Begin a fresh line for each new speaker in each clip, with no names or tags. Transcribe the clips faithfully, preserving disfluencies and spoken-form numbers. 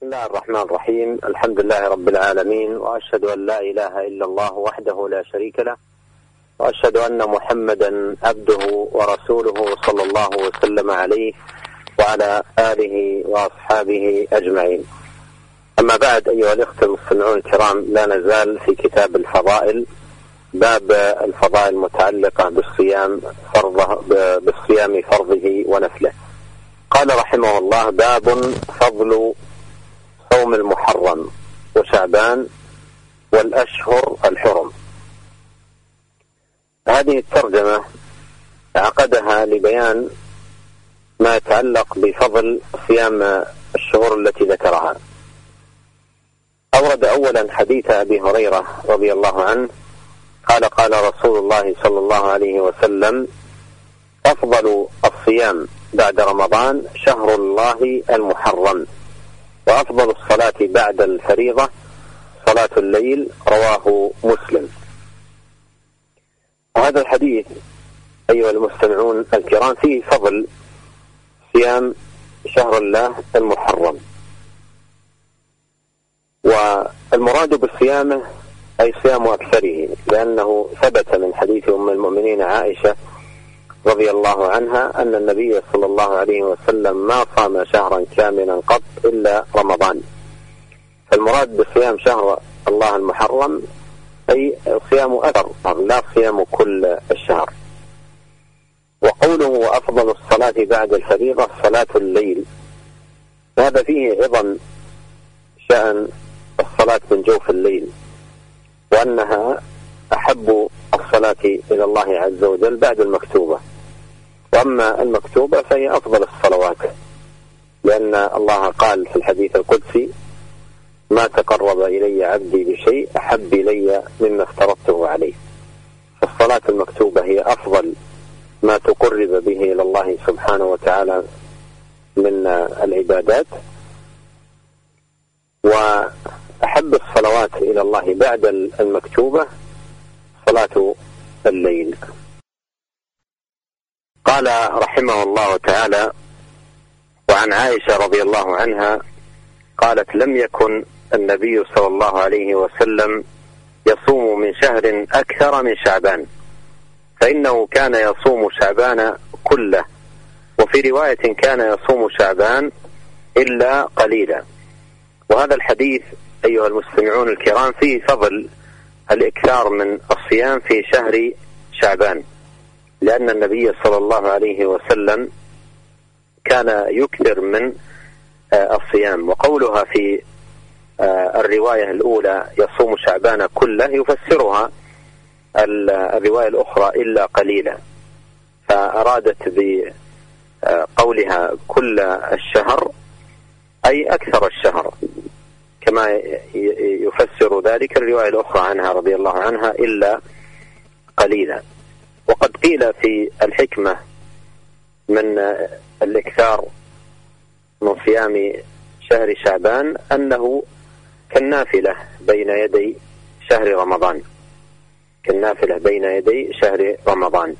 بسم الله الرحمن الرحيم. الحمد لله رب العالمين، وأشهد أن لا إله إلا الله وحده لا شريك له، وأشهد أن محمدا عبده ورسوله صلى الله وسلم عليه وعلى آله وأصحابه أجمعين. أما بعد، أيها الإخوة المستمعون الكرام، لا نزال في كتاب الفضائل، باب الفضائل المتعلقة بالصيام فرضه بالصيام فرضه ونفله. قال رحمه الله: باب فضل صوم المحرم وشعبان والأشهر الحرم. هذه الترجمة عقدها لبيان ما يتعلق بفضل صيام الشهور التي ذكرها. أورد أولا حديث أبي هريرة رضي الله عنه قال: قال رسول الله صلى الله عليه وسلم: أفضل الصيام بعد رمضان شهر الله المحرم، وأفضل الصلاة بعد الفريضة صلاة الليل. رواه مسلم. هذا الحديث أيها المستمعون الكرام فيه فضل صيام شهر الله المحرم، والمراد بصيامه أي صيام أكثره، لأنه ثبت من حديث أم المؤمنين عائشة رضي الله عنها أن النبي صلى الله عليه وسلم ما صام شهرا كاملا قط إلا رمضان. فالمراد بصيام شهر الله المحرم أي صيام أكثر، لا صيام كل الشهر. وقوله وأفضل الصلاة بعد الفريضة صلاة الليل، هذا فيه عظم شأن الصلاة من جوف الليل، وأنها أحب الصلاة إلى الله عز وجل بعد المكتوبة. وأما المكتوبة فهي أفضل الصلوات، لأن الله قال في الحديث القدسي: ما تقرب إلي عبدي بشيء أحب إلي مما افترضته عليه. فالصلاة المكتوبة هي أفضل ما تقرب به إلى الله سبحانه وتعالى من العبادات، وأحب الصلوات إلى الله بعد المكتوبة صلاة الليل. قال رحمه الله تعالى: وعن عائشة رضي الله عنها قالت: لم يكن النبي صلى الله عليه وسلم يصوم من شهر أكثر من شعبان، فإنه كان يصوم شعبان كله، وفي رواية كان يصوم شعبان إلا قليلا. وهذا الحديث أيها المستمعون الكرام فيه فضل الإكثار من الصيام في شهر شعبان، لأن النبي صلى الله عليه وسلم كان يكثر من الصيام. وقولها في الرواية الأولى يصوم شعبان كله يفسرها الرواية الأخرى إلا قليلا، فأرادت بقولها كل الشهر أي أكثر الشهر، كما يفسر ذلك الرواية الأخرى عنها رضي الله عنها إلا قليلا. وقد قيل في الحكمة من الإكثار من صيام شهر شعبان أنه كالنافلة بين يدي شهر رمضان، كالنافلة بين يدي شهر رمضان.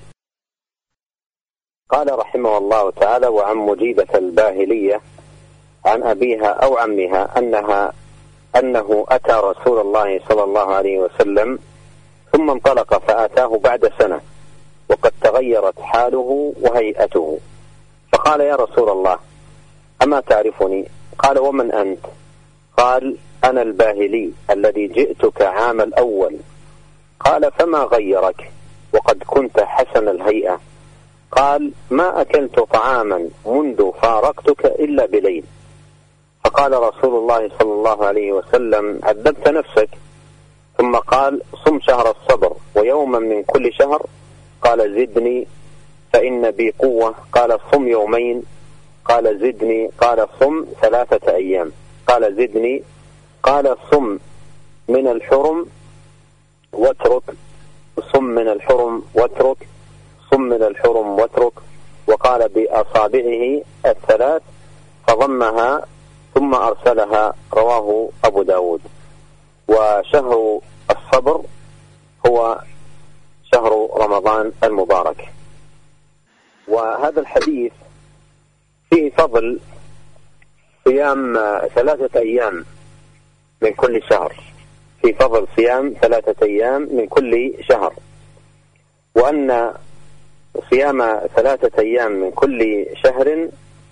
قال رحمه الله تعالى: وعن مجيبة الباهلية عن أبيها أو عمها أنها أنه أتى رسول الله صلى الله عليه وسلم ثم انطلق فأتاه بعد سنة وقد تغيرت حاله وهيئته، فقال: يا رسول الله، أما تعرفني؟ قال: ومن أنت؟ قال: أنا الباهلي الذي جئتك عام الأول. قال: فما غيرك وقد كنت حسن الهيئة؟ قال: ما أكلت طعاما منذ فارقتك إلا بليل. فقال رسول الله صلى الله عليه وسلم: عذبت نفسك. ثم قال: صم شهر الصبر ويوما من كل شهر. قال: زدني فإن بي قوة. قال: صم يومين. قال: زدني. قال: صم ثلاثة أيام. قال: زدني. قال: صم من الحرم واترك. صم من الحرم واترك. صم من الحرم واترك. وقال بأصابعه الثلاث فضمها ثم أرسلها. رواه أبو داود. وشهر الصبر هو شهر رمضان المبارك. وهذا الحديث فيه فضل صيام ثلاثة أيام من كل شهر، في فضل صيام ثلاثة أيام من كل شهر، وأن صيام ثلاثة أيام من كل شهر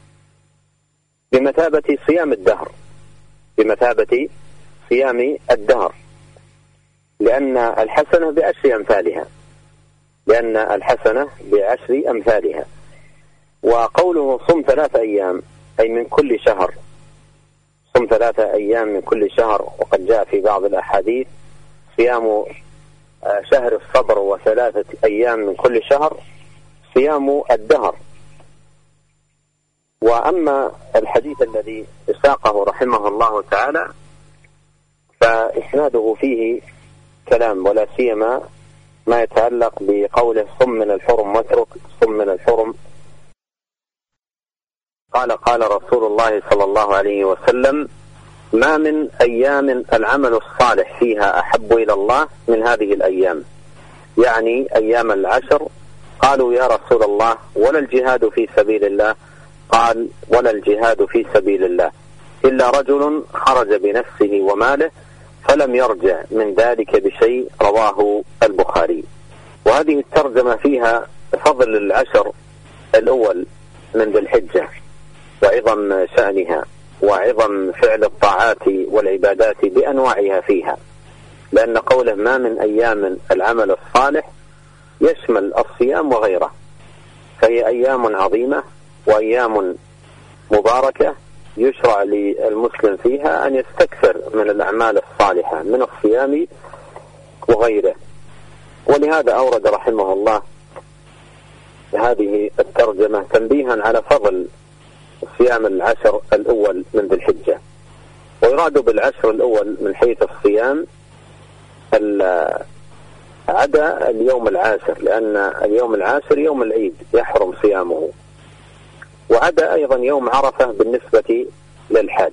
بمثابة صيام الدهر، بمثابة صيام الدهر، لأن الحسنة بعشر أمثالها، لأن الحسنة بعشر أمثالها. وقوله صم ثلاثة أيام أي من كل شهر، صم ثلاثة أيام من كل شهر، وقد جاء في بعض الأحاديث صيام شهر الصبر وثلاثة أيام من كل شهر صيام الدهر. وأما الحديث الذي ساقه رحمه الله تعالى فإسناده فيه كلام، ولا سيما ما يتعلق بقوله صم من الحرم واترك صم من الحرم. قال قال رسول الله صلى الله عليه وسلم: ما من أيام العمل الصالح فيها أحب إلى الله من هذه الأيام، يعني أيام العشر. قالوا: يا رسول الله ولا الجهاد في سبيل الله؟ قال: ولا الجهاد في سبيل الله إلا رجل خرج بنفسه وماله فلم يرجع من ذلك بشيء، رواه البخاري. وهذه الترجمة فيها فضل العشر الأول من ذي الحجة وعظم شأنها وعظم فعل الطاعات والعبادات بأنواعها فيها، لأن قوله ما من أيام العمل الصالح يشمل الصيام وغيره، فهي أيام عظيمة وأيام مباركة يشرع للمسلم فيها أن يستكثر من الأعمال الصالحة من الصيام وغيره. ولهذا أورد رحمه الله هذه الترجمة تنبيها على فضل صيام العشر الأول من ذي الحجة. ويراد بالعشر الأول من حيث الصيام عدا اليوم العاشر، لأن اليوم العاشر يوم العيد يحرم صيامه، وعدا أيضا يوم عرفة بالنسبة للحاج.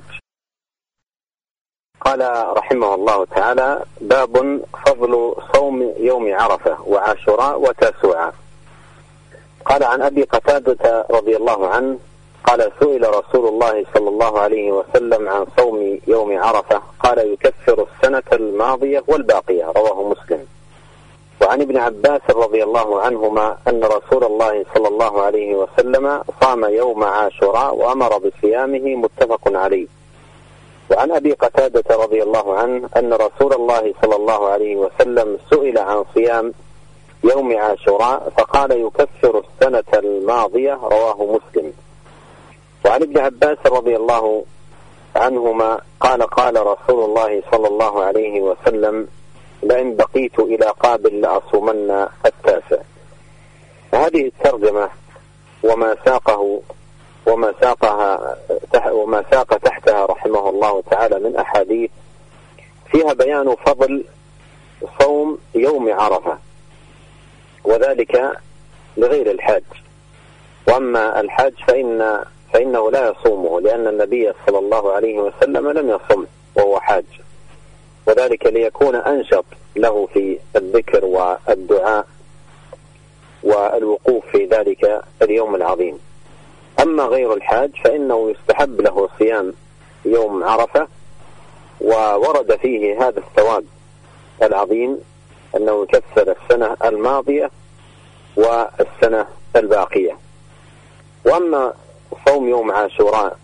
قال رحمه الله تعالى: باب فضل صوم يوم عرفة وعاشوراء وتاسوعاء. قال عن أبي قتادة رضي الله عنه قال: سئل رسول الله صلى الله عليه وسلم عن صوم يوم عرفة، قال: يكفر السنة الماضية والباقية، رواه مسلم. وعن ابن عباس رضي الله عنهما أن رسول الله صلى الله عليه وسلم صام يوم عاشوراء وأمر بصيامه، متفق عليه. وعن أبي قتادة رضي الله عنه أن رسول الله صلى الله عليه وسلم سئل عن صيام يوم عاشوراء فقال: يكفر السنة الماضية، رواه مسلم. وعن ابن عباس رضي الله عنهما قال: قال رسول الله صلى الله عليه وسلم: لئن بقيت إلى قابل لأصومن التاسع. هذه الترجمة وما ساقه وما ساقها وما ساق تحتها رحمه الله تعالى من أحاديث فيها بيان فضل صوم يوم عرفة، وذلك لغير الحاج. وأما الحاج فإن فإنه لا يصومه، لأن النبي صلى الله عليه وسلم لم يصم وهو حاج، وذلك ليكون أنشط له في الذكر والدعاء والوقوف في ذلك اليوم العظيم. أما غير الحاج فإنه يستحب له صيام يوم عرفة، وورد فيه هذا الثواب العظيم أنه يكفر السنة الماضية والسنة الباقية. وأما صوم يوم عاشوراء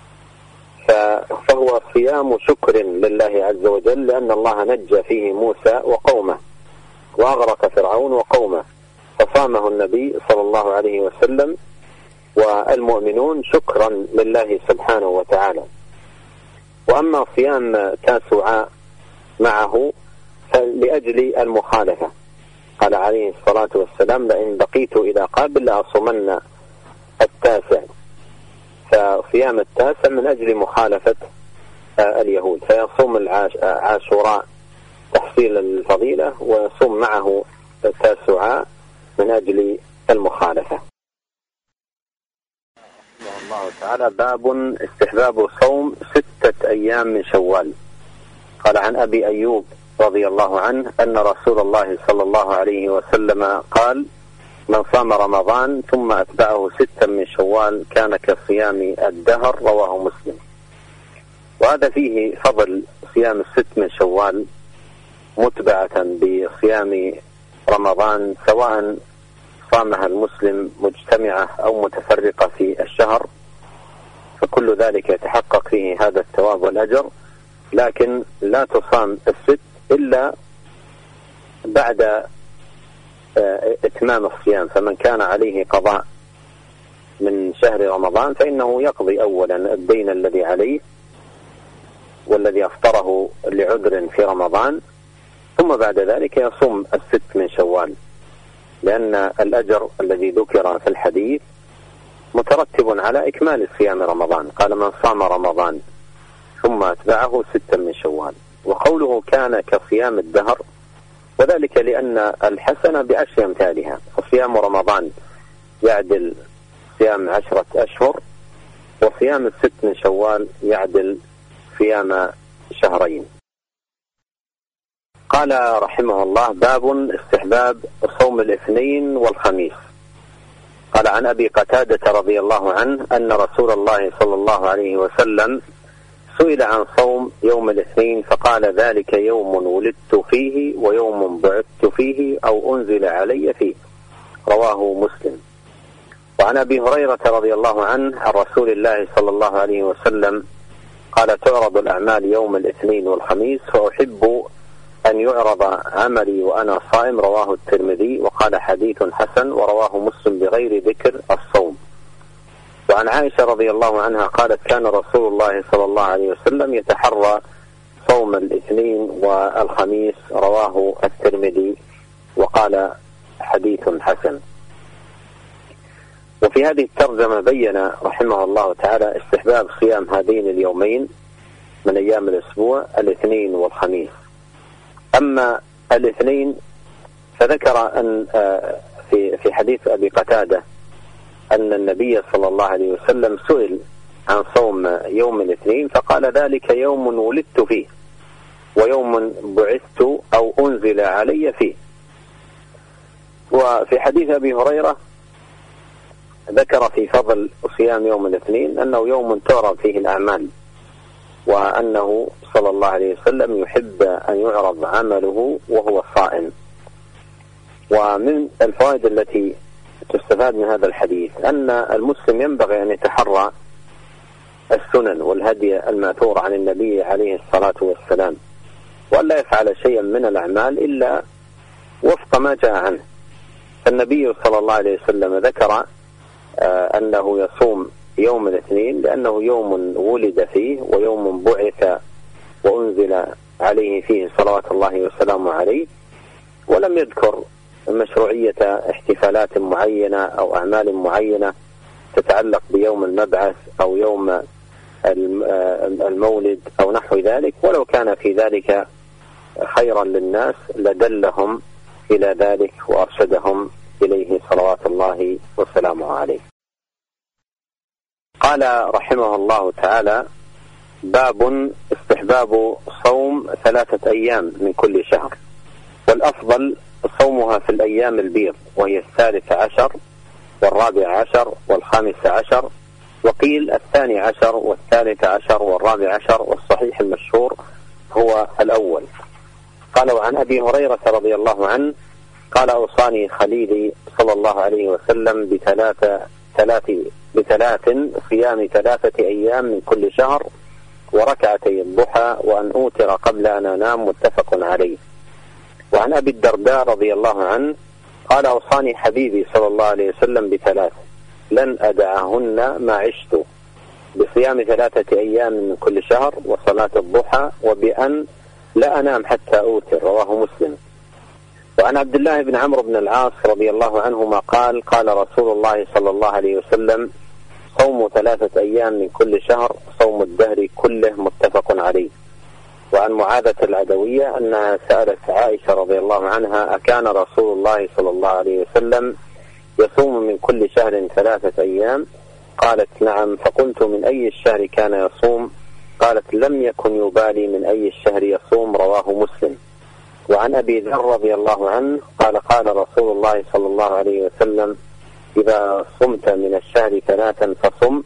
فهو صيام شكر لله عز وجل، لأن الله نجى فيه موسى وقومه وأغرق فرعون وقومه، فصامه النبي صلى الله عليه وسلم والمؤمنون شكرا لله سبحانه وتعالى. وأما صيام تاسوعاء معه فلأجل المخالفة، قال عليه الصلاة والسلام: لئن بقيت إلى قابل لأصومن التاسع. فصيام التاسع من أجل مخالفة اليهود، فيصوم العاشوراء تحصيل الفضيلة، ويصوم معه التاسوعاء من أجل المخالفة. الله تعالى: باب استحباب صوم ستة أيام من شوال. قال عن أبي أيوب رضي الله عنه أن رسول الله صلى الله عليه وسلم قال: من صام رمضان ثم أتبعه ستا من شوال كان كصيام الدهر، رواه مسلم. وهذا فيه فضل صيام الست من شوال متبعة بصيام رمضان، سواء صامها المسلم مجتمعة أو متفرقة في الشهر، فكل ذلك يتحقق فيه هذا الثواب والأجر. لكن لا تصام الست إلا بعد إتمام الصيام، فمن كان عليه قضاء من شهر رمضان فإنه يقضي أولا الدين الذي عليه والذي أفطره لعذر في رمضان، ثم بعد ذلك يصوم الست من شوال، لأن الأجر الذي ذكر في الحديث مترتب على إكمال صيام رمضان. قال من صام رمضان ثم أتبعه ستا من شوال. وقوله كان كصيام الدهر، وذلك لأن الحسنة بعشر أمثالها، فصيام رمضان يعدل صيام عشرة أشهر، وصيام الست من شوال يعدل صيام شهرين. قال رحمه الله: باب استحباب صوم الاثنين والخميس. قال عن أبي قتادة رضي الله عنه أن رسول الله صلى الله عليه وسلم سئل عن صوم يوم الاثنين فقال: ذلك يوم ولدت فيه ويوم بعثت فيه أو أنزل علي فيه، رواه مسلم. وعن أبي هريرة رضي الله عنه عن رسول الله صلى الله عليه وسلم قال: تعرض الأعمال يوم الاثنين والخميس، فأحب أن يعرض عملي وأنا صائم، رواه الترمذي، وقال حديث حسن، ورواه مسلم بغير ذكر الصوم. وعن عائشة رضي الله عنها قالت: كان رسول الله صلى الله عليه وسلم يتحرى صوم الاثنين والخميس، رواه الترمذي، وقال حديث حسن. وفي هذه الترجمة بين رحمه الله تعالى استحباب صيام هذين اليومين من أيام الأسبوع، الاثنين والخميس. أما الاثنين فذكر أن في في حديث أبي قتادة أن النبي صلى الله عليه وسلم سئل عن صوم يوم الاثنين فقال: ذلك يوم ولدت فيه ويوم بعثت أو أنزل علي فيه. وفي حديث أبي هريرة ذكر في فضل صيام يوم الاثنين أنه يوم تعرض فيه الأعمال، وأنه صلى الله عليه وسلم يحب أن يعرض عمله وهو صائم. ومن الفوائد التي تستفاد من هذا الحديث أن المسلم ينبغي أن يتحرى السنن والهدي الماثور عن النبي عليه الصلاة والسلام، وأن لا يفعل شيئا من الأعمال إلا وفق ما جاء عنه. فالنبي صلى الله عليه وسلم ذكر أنه يصوم يوم الاثنين لأنه يوم ولد فيه ويوم بعث وأنزل عليه فيه صلوات الله وسلامه عليه، ولم يذكر مشروعية احتفالات معينة أو أعمال معينة تتعلق بيوم المبعث أو يوم المولد أو نحو ذلك، ولو كان في ذلك خيرا للناس لدلهم إلى ذلك وأرشدهم إليه صلوات الله وسلامه عليه. قال رحمه الله تعالى: باب استحباب صوم ثلاثة أيام من كل شهر، والأفضل صومها في الأيام البيض، وهي الثالث عشر والرابع عشر والخامس عشر، وقيل الثاني عشر والثالث عشر والرابع عشر، والصحيح المشهور هو الأول. قال: وعن أبي هريرة رضي الله عنه قال: أوصاني خليلي صلى الله عليه وسلم بثلاثة ثلاث بثلاث صيام ثلاثة أيام من كل شهر، وركعتي الضحى، وأن أوتر قبل أن أنام، متفق عليه. وعن أبي الدرداء رضي الله عنه قال: أوصاني حبيبي صلى الله عليه وسلم بثلاث لن أدعهن ما عشت، بصيام ثلاثة أيام من كل شهر، وصلاة الضحى، وبأن لا أنام حتى أوتر، رواه مسلم. وعن عبد الله بن عمرو بن العاص رضي الله عنهما قال: قال رسول الله صلى الله عليه وسلم: صوم ثلاثة أيام من كل شهر صوم الدهر كله، متفق عليه. وعن معاذة العدوية أنها سألت عائشة رضي الله عنها: أكان رسول الله صلى الله عليه وسلم يصوم من كل شهر ثلاثة أيام؟ قالت: نعم. فقلت: من أي الشهر كان يصوم؟ قالت: لم يكن يبالي من أي الشهر يصوم، رواه مسلم. وعن أبي ذر رضي الله عنه قال: قال رسول الله صلى الله عليه وسلم: إذا صمت من الشهر ثلاثا فصم،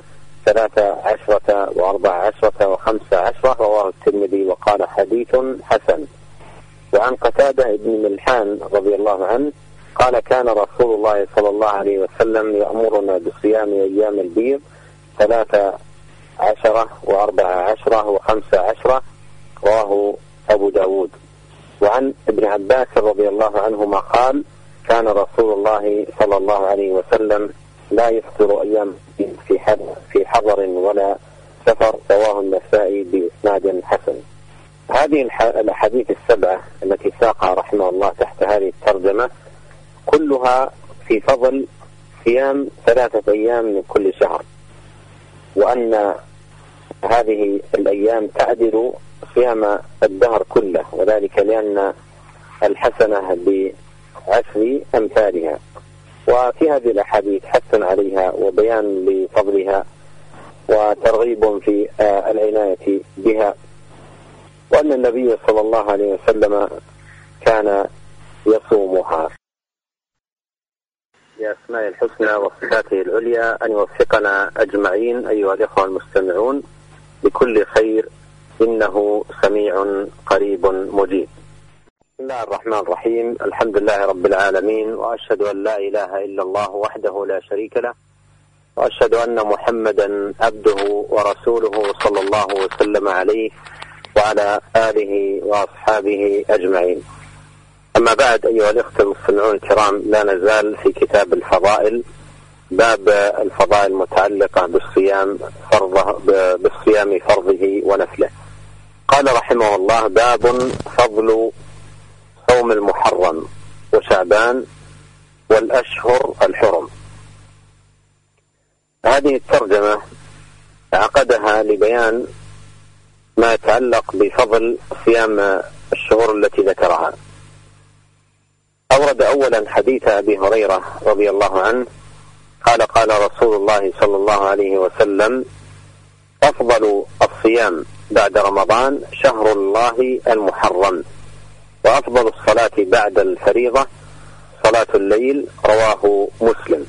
ثلاثة عشرة وأربع عشرة وخمس عشرة، رواه الترمذي وقال حديث حسن. وعن قتادة بن ملحان رضي الله عنه قال كان رسول الله صلى الله عليه وسلم يأمرنا بصيام أيام البيض ثلاثة عشرة وأربع عشرة وخمس عشرة، رواه أبو داود. وعن ابن عباس رضي الله عنهما قال كان رسول الله صلى الله عليه وسلم لا يفطر أيام في حضر, في حضر ولا سفر، رواه النسائي بإسناد حسن. هذه الأحاديث السبعة التي ساقها رحمه الله تحت هذه الترجمة كلها في فضل صيام ثلاثة أيام من كل شهر، وأن هذه الأيام تعدل صيام الدهر كله، وذلك لأن الحسنة بعشر أمثالها. وفي هذه الأحاديث حث عليها وبيان لفضلها وترغيب في العناية بها، وأن النبي صلى الله عليه وسلم كان يصومها. بأسماء الحسنى وصفاته العليا أن يوفقنا أجمعين أيها الإخوة المستمعون بكل خير، إنه سميع قريب مجيب. بسم الله الرحمن الرحيم، الحمد لله رب العالمين، وأشهد أن لا إله إلا الله وحده لا شريك له، وأشهد أن محمدا عبده ورسوله صلى الله وسلم عليه وعلى آله وأصحابه أجمعين. أما بعد أيها الإخوة المستمعون الكرام، لا نزال في كتاب الفضائل، باب الفضائل المتعلقة بالصيام فرضه بالصيام فرضه ونفله. قال رحمه الله باب فضل صوم المحرم وشعبان والأشهر الحرم. هذه الترجمة عقدها لبيان ما يتعلق بفضل صيام الشهور التي ذكرها. أورد أولا حديث أبي هريرة رضي الله عنه قال قال رسول الله صلى الله عليه وسلم أفضل الصيام بعد رمضان شهر الله المحرم، وأفضل الصلاة بعد الفريضة صلاة الليل، رواه مسلم.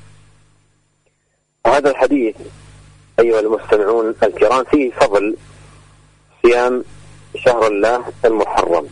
هذا الحديث أيها المستمعون الكرام فيه فضل صيام شهر الله المحرم،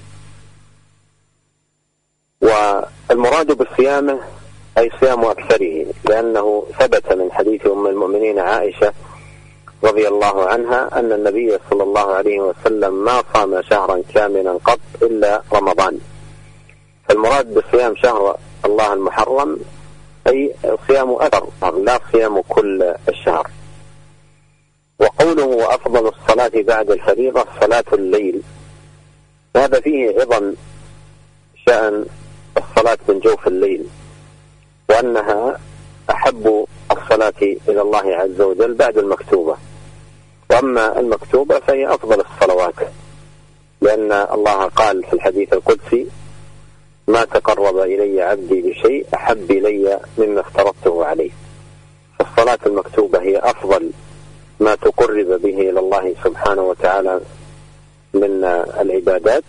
والمراد بصيامه أي صيام أكثره، لأنه ثبت من حديث أم المؤمنين عائشة رضي الله عنها أن النبي صلى الله عليه وسلم ما صام شهرا كاملا قط إلا رمضان. فالمراد بصيام شهر الله المحرم أي صيام أكثر، لا صيام كل الشهر. وقوله وأفضل الصلاة بعد الفريضة صلاة الليل، هذا فيه عظم شأن الصلاة من جوف الليل، وأنها أحب الصلاة إلى الله عز وجل بعد المكتوبة، وأما المكتوبة فهي أفضل الصلوات، لأن الله قال في الحديث القدسي ما تقرب إلي عبدي بشيء أحب إلي مما افترضته عليه. فالصلاة المكتوبة هي أفضل ما تقرب به إلى الله سبحانه وتعالى من العبادات،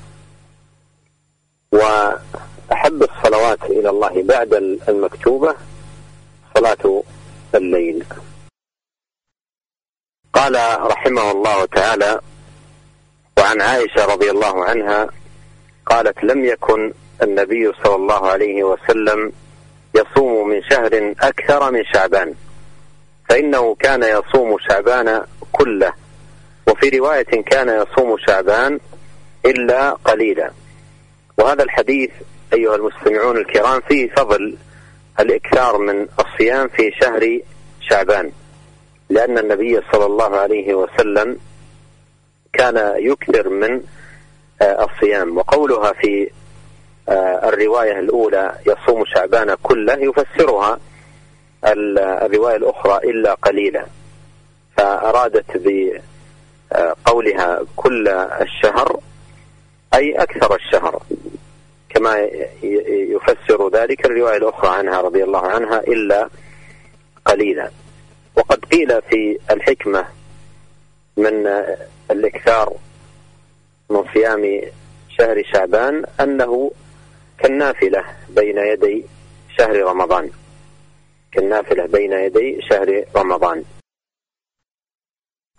وأحب الصلوات إلى الله بعد المكتوبة صلاة الليل. قال رحمه الله تعالى وعن عائشة رضي الله عنها قالت لم يكن النبي صلى الله عليه وسلم يصوم من شهر أكثر من شعبان، فإنه كان يصوم شعبان كله، وفي رواية كان يصوم شعبان إلا قليلا. وهذا الحديث أيها المستمعون الكرام فيه فضل الإكثار من الصيام في شهر شعبان، لأن النبي صلى الله عليه وسلم كان يكثر من الصيام. وقولها في الرواية الأولى يصوم شعبان كله يفسرها الرواية الأخرى إلا قليلا، فأرادت بقولها كل الشهر أي أكثر الشهر، كما يفسر ذلك الرواية الأخرى عنها رضي الله عنها إلا قليلا. وقد قيل في الحكمة من الإكثار من صيام شهر شعبان أنه كالنافلة بين يدي شهر رمضان، كالنافلة بين يدي شهر رمضان.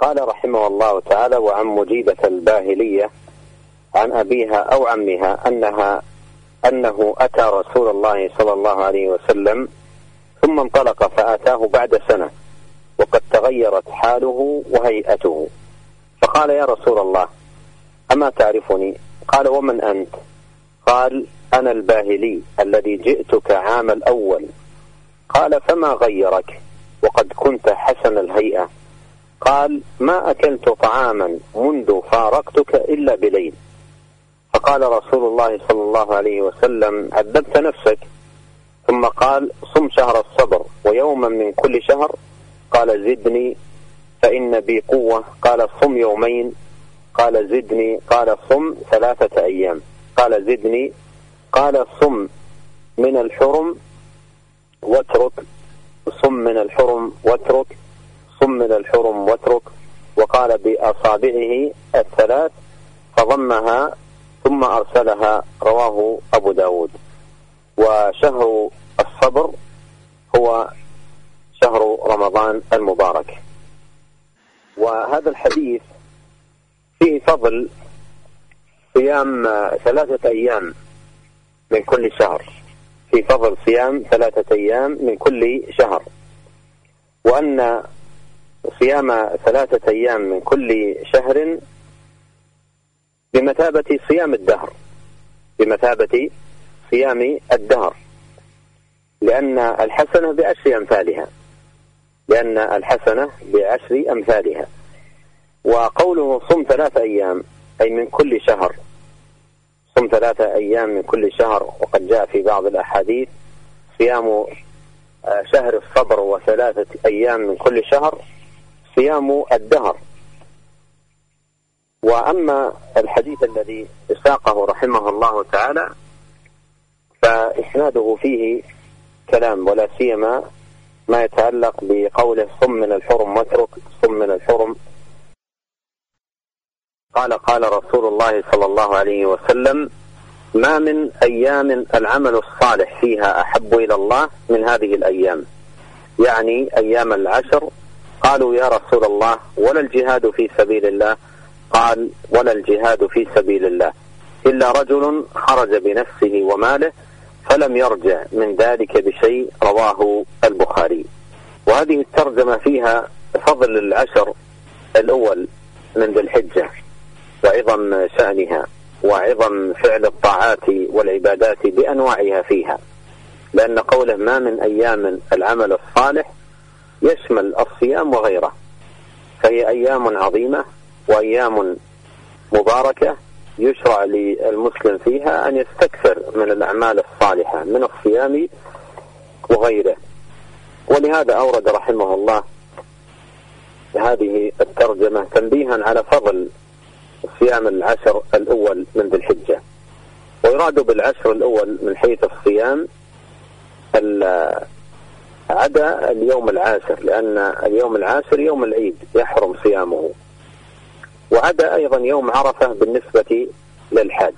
قال رحمه الله تعالى: وعن مجيدة الباهلية عن أبيها أو عمها أنها أنه أتى رسول الله صلى الله عليه وسلم ثم انطلق فأتاه بعد سنة وقد تغيرت حاله وهيئته، فقال: يا رسول الله أما تعرفني؟ قال: ومن أنت؟ قال: أنا الباهلي الذي جئتك عام الأول. قال: فما غيرك وقد كنت حسن الهيئة؟ قال: ما أكلت طعاما منذ فارقتك إلا بليل. فقال رسول الله صلى الله عليه وسلم: عذبت نفسك. ثم قال: صم شهر الصبر ويوما من كل شهر. قال: زدني فإن بي قوة. قال: صم يومين. قال: زدني. قال: صم ثلاثة أيام. قال: زدني. قال: صم من الحرم واترك. صم من الحرم واترك. صم من الحرم واترك. وقال بأصابعه الثلاث فضمها ثم أرسلها. رواه أبو داود. وشهر الصبر هو شهر رمضان المبارك. وهذا الحديث فيه فضل صيام ثلاثة أيام من كل شهر، في فضل صيام ثلاثة أيام من كل شهر، وأن صيام ثلاثة أيام من كل شهر بمثابة صيام الدهر، بمثابة صيام الدهر، لأن الحسنة بعشر أمثالها، لأن الحسنة بعشر أمثالها. وقوله صم ثلاثة أيام أي من كل شهر، صم ثلاثة أيام من كل شهر. وقد جاء في بعض الأحاديث صيام شهر الصبر وثلاثة أيام من كل شهر صيام الدهر. وأما الحديث الذي ساقه رحمه الله تعالى فإسناده فيه كلام، ولا سيما ما يتعلق بقوله صم من الحرم واترك. صم من الحرم. قال قال رسول الله صلى الله عليه وسلم: ما من أيام العمل الصالح فيها أحب إلى الله من هذه الأيام، يعني أيام العشر. قالوا: يا رسول الله ولا الجهاد في سبيل الله؟ قال: ولا الجهاد في سبيل الله إلا رجل خرج بنفسه وماله فلم يرجع من ذلك بشيء. رواه البخاري. وهذه الترجمة فيها فضل العشر الأول من ذي الحجة وعظم شأنها وعظم فعل الطاعات والعبادات بأنواعها فيها، لأن قوله ما من أيام العمل الصالح يشمل الصيام وغيره، فهي أيام عظيمة وأيام مباركة يشرع للمسلم فيها أن يستكثر من الأعمال الصالحة من الصيام وغيره. ولهذا أورد رحمه الله هذه الترجمة تنبيها على فضل صيام العشر الأول من ذي الحجة. ويراد بالعشر الأول من حيث الصيام عدا اليوم العاشر، لأن اليوم العاشر يوم العيد يحرم صيامه، وعدا أيضا يوم عرفة بالنسبة للحاج.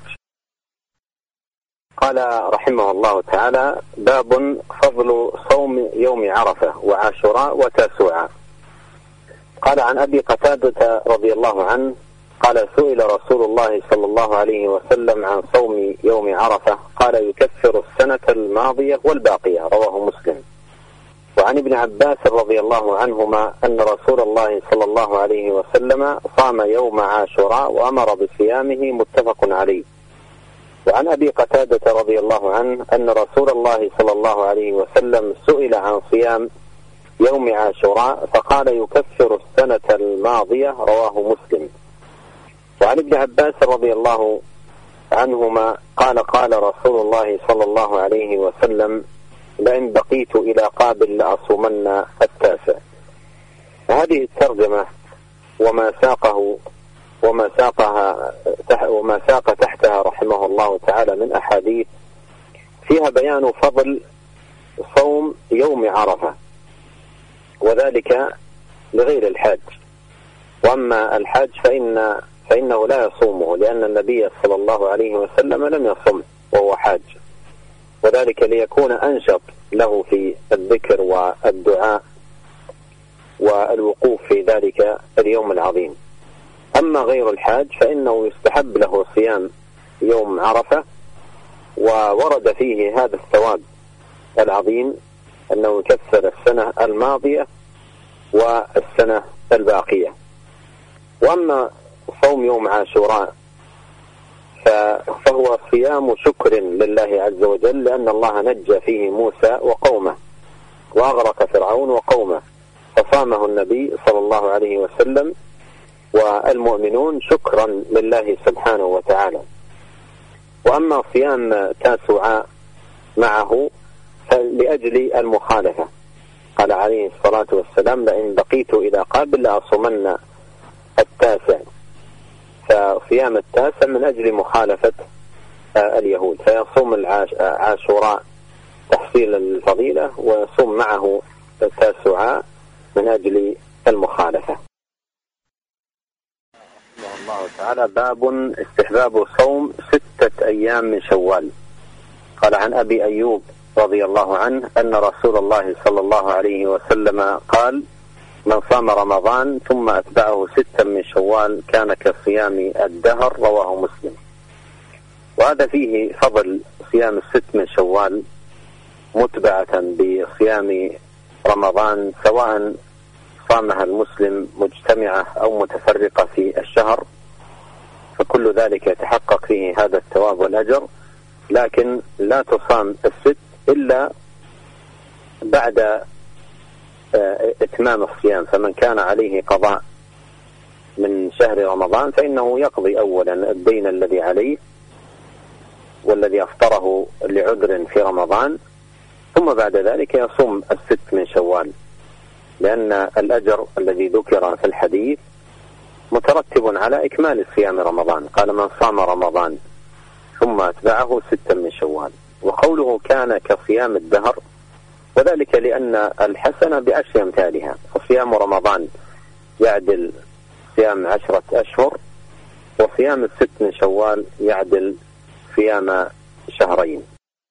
قال رحمه الله تعالى: باب فضل صوم يوم عرفة وعاشوراء وتاسوعاء. قال عن أبي قتادة رضي الله عنه قال: سئل رسول الله صلى الله عليه وسلم عن صوم يوم عرفة قال: يكفر السنة الماضية والباقية. رواه مسلم. وعن ابن عباس رضي الله عنهما أن رسول الله صلى الله عليه وسلم صام يوم عاشوراء وأمر بصيامه، متفق عليه. وعن أبي قتادة رضي الله عنه أن رسول الله صلى الله عليه وسلم سئل عن صيام يوم عاشوراء فقال: يكفر السنة الماضية. رواه مسلم. وعن ابن عباس رضي الله عنهما قال: قال رسول الله صلى الله عليه وسلم: لئن بقيت إلى قابل لأصومن التاسع. هذه الترجمة وما ساقه وما ساقها وما ساق تحتها رحمه الله تعالى من أحاديث فيها بيان فضل صوم يوم عرفة، وذلك لغير الحاج. وأما الحاج فإن فإنه لا يصومه، لأن النبي صلى الله عليه وسلم لم يصم وهو حاج، وذلك ليكون أنشط له في الذكر والدعاء والوقوف في ذلك اليوم العظيم. أما غير الحاج فإنه يستحب له صيام يوم عرفة، وورد فيه هذا الثواب العظيم أنه يكفر السنة الماضية والسنة الباقية. وأما صوم يوم عاشوراء فهو صيام شكر لله عز وجل، لأن الله نجى فيه موسى وقومه وأغرق فرعون وقومه، فصامه النبي صلى الله عليه وسلم والمؤمنون شكرا لله سبحانه وتعالى. وأما صيام تاسوعاء معه فلأجل المخالفة، قال عليه الصلاة والسلام: لئن بقيت إلى قابل لأصومن التاسع. فصيام التاسع من أجل مخالفة اليهود، فيصوم العاشوراء تحصيلا للفضيلة، ويصوم معه التاسوعاء من أجل المخالفة. الله تعالى: باب استحباب صوم ستة أيام من شوال. قال عن أبي أيوب رضي الله عنه أن رسول الله صلى الله عليه وسلم قال: من صام رمضان ثم أتبعه ستا من شوال كان كصيام الدهر. رواه مسلم. وهذا فيه فضل صيام الست من شوال متبعة بصيام رمضان، سواء صامها المسلم مجتمعة أو متفرقة في الشهر، فكل ذلك يتحقق فيه هذا الثواب والأجر. لكن لا تصام الست إلا بعد إتمام الصيام، فمن كان عليه قضاء من شهر رمضان فإنه يقضي أولا الدين الذي عليه والذي أفطره لعذر في رمضان، ثم بعد ذلك يصوم الست من شوال، لأن الأجر الذي ذكر في الحديث مترتب على إكمال صيام رمضان. قال: من صام رمضان ثم أتبعه ستا من شوال. وقوله كان كصيام الدهر، وذلك لأن الحسنة بعشر أمثالها، فصيام رمضان يعدل صيام عشرة أشهر، وصيام الست من شوال يعدل صيام شهرين.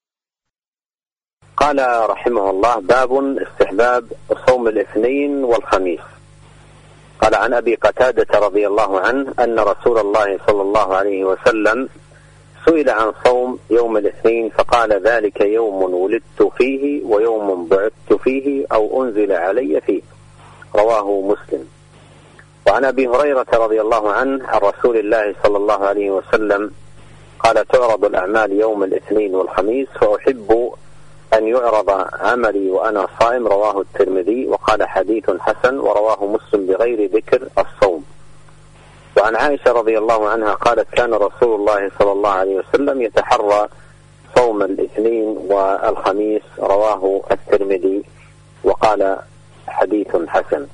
قال رحمه الله: باب استحباب صوم الاثنين والخميس. قال عن أبي قتادة رضي الله عنه أن رسول الله صلى الله عليه وسلم سئل عن صوم يوم الاثنين فقال: ذلك يوم ولدت فيه ويوم بعثت فيه أو أنزل علي فيه. رواه مسلم. وعن أبي هريرة رضي الله عنه عن رسول الله صلى الله عليه وسلم قال: تعرض الأعمال يوم الاثنين والخميس، فأحب أن يعرض عملي وأنا صائم. رواه الترمذي وقال: حديث حسن. ورواه مسلم بغير ذكر الصوم. وعن عائشة رضي الله عنها قالت: كان رسول الله صلى الله عليه وسلم يتحرى صوم الاثنين والخميس. رواه الترمذي وقال: حديث حسن.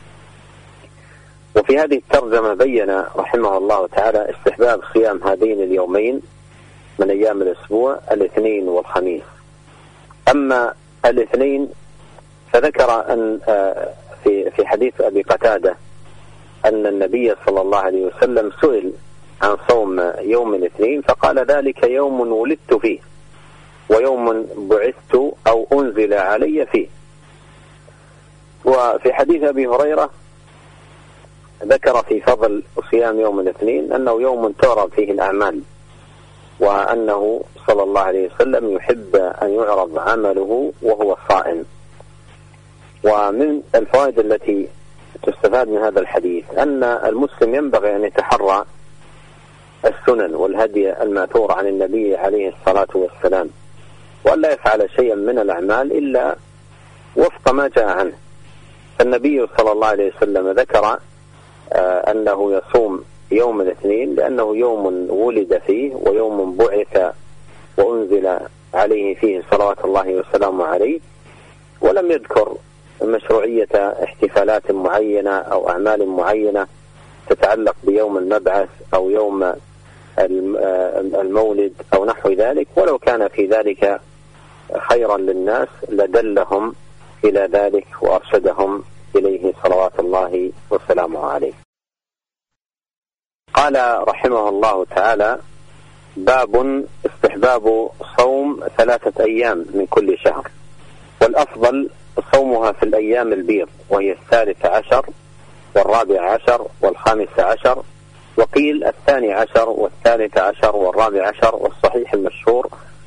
وفي هذه الترجمة بين رحمه الله تعالى استحباب صيام هذين اليومين من أيام الأسبوع، الاثنين والخميس. أما الاثنين فذكر أن في في حديث أبي قتادة أن النبي صلى الله عليه وسلم سئل عن صوم يوم الاثنين فقال: ذلك يوم ولدت فيه ويوم بعثت أو أنزل علي فيه. وفي حديث أبي هريرة ذكر في فضل صيام يوم الاثنين أنه يوم تعرض فيه الأعمال، وأنه صلى الله عليه وسلم يحب أن يعرض عمله وهو صائم. ومن الفوائد التي تستفاد من هذا الحديث أن المسلم ينبغي أن يتحرى السنن والهدي الماثور عن النبي عليه الصلاة والسلام، وأن لا يفعل شيئا من الأعمال إلا وفق ما جاء عنه. فالنبي صلى الله عليه وسلم ذكر أنه يصوم يوم الاثنين لأنه يوم ولد فيه ويوم بعث وأنزل عليه فيه صلوات الله وسلامه عليه، ولم يذكر مشروعية احتفالات معينة أو أعمال معينة تتعلق بيوم المبعث أو يوم المولد أو نحو ذلك، ولو كان في ذلك خيرا للناس لدلهم إلى ذلك وأرشدهم إليه صلوات الله وسلامه عليه. قال رحمه الله تعالى: باب استحباب صوم ثلاثة أيام من كل شهر، والأفضل صومها في الأيام البيض وهي الثالث عشر والرابع عشر والخامس عشر، وقيل الثاني عشر والثالث عشر والرابع عشر، والصحيح المشهور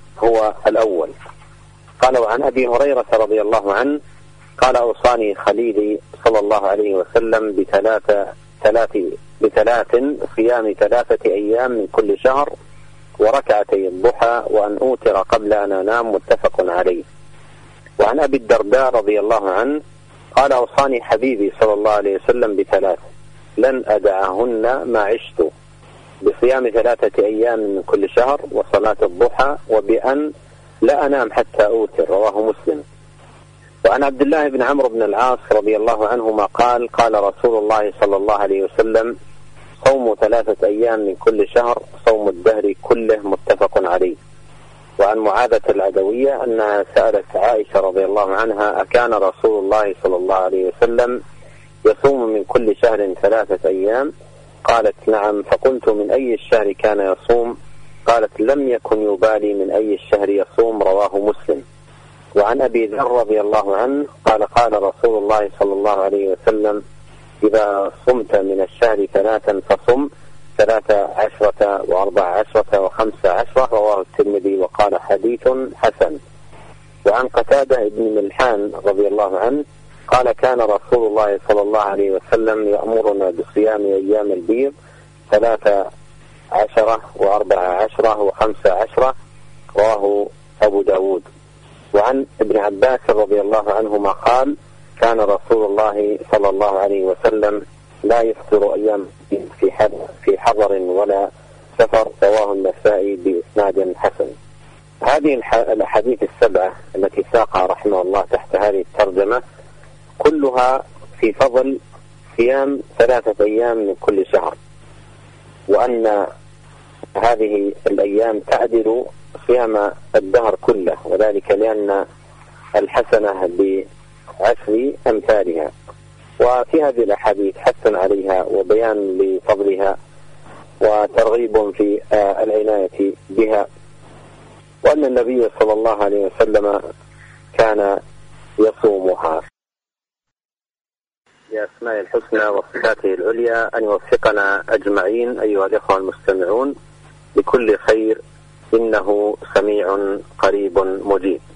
هو الأول. قال: وعن أبي هريرة رضي الله عنه قال: أوصاني خليلي صلى الله عليه وسلم بثلاث ثلاث بثلاث صيام ثلاثة أيام من كل شهر وركعتي الضحى وأن أوتر قبل أن أنام، متفق عليه. وعن أبي الدرداء رضي الله عنه قال: أوصاني حبيبي صلى الله عليه وسلم بثلاث لن أدعهن ما عشت، بصيام ثلاثة أيام من كل شهر وصلاة الضحى وبأن لا أنام حتى أوتر، رواه مسلم. وعن عبد الله بن عمرو بن العاص رضي الله عنهما قال: قال رسول الله صلى الله عليه وسلم: صوم ثلاثة أيام من كل شهر صوم الدهر كله، متفق عليه. وعن معاذة العدوية أنها سألت عائشة رضي الله عنها: أكان رسول الله صلى الله عليه وسلم يصوم من كل شهر ثلاثة أيام؟ قالت: نعم. فقلت: من أي الشهر كان يصوم؟ قالت: لم يكن يبالي من أي الشهر يصوم، رواه مسلم. وعن أبي ذر رضي الله عنه قال: قال رسول الله صلى الله عليه وسلم: إذا صمت من الشهر ثلاثا فصم ثلاث عشرة وأربع عشرة وخمس عشرة، رواه الترمذي وقال: حديث حسن. وعن قتادة بن ملحان رضي الله عنه قال: كان رسول الله صلى الله عليه وسلم يأمرنا بصيام أيام البيض ثلاث عشرة وأربع عشرة وخمس عشرة، رواه أبو داود. وعن ابن عباس رضي الله عنهما قال: كان رسول الله صلى الله عليه وسلم لا يفطر أيام في حضر, في حضر ولا سفر، رواه النسائي بإسناد حسن. هذه الأحاديث السبعة التي ساقها رحمه الله تحت هذه الترجمة كلها في فضل صيام ثلاثة أيام من كل شهر، وأن هذه الأيام تعدل صيام الدهر كله، وذلك لأن الحسنة بعشر أمثالها. وفي هذه الأحاديث حث عليها وبيان لفضلها وترغيب في العناية بها، وأن النبي صلى الله عليه وسلم كان يصومها. بأسماء الحسنى وصفاته العليا أن يوفقنا أجمعين أيها الإخوة المستمعون لكل خير، إنه سميع قريب مجيب.